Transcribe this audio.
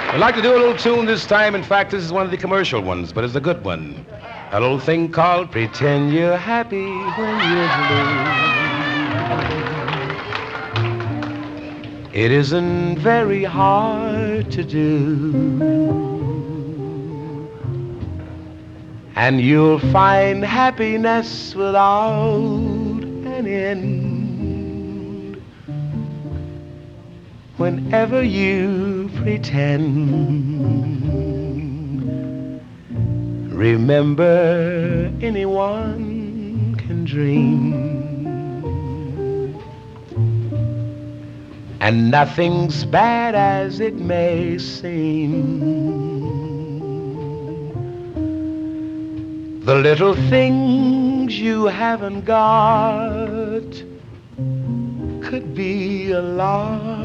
I'd like to do a little tune this time. In fact, this is one of the commercial ones, but it's a good one. A little thing called Pretend You're Happy When You're Blue. It isn't very hard to do. And you'll find happiness without an end whenever you pretend. Remember, anyone can dream, and nothing's bad as it may seem. The little things you haven't got could be a lot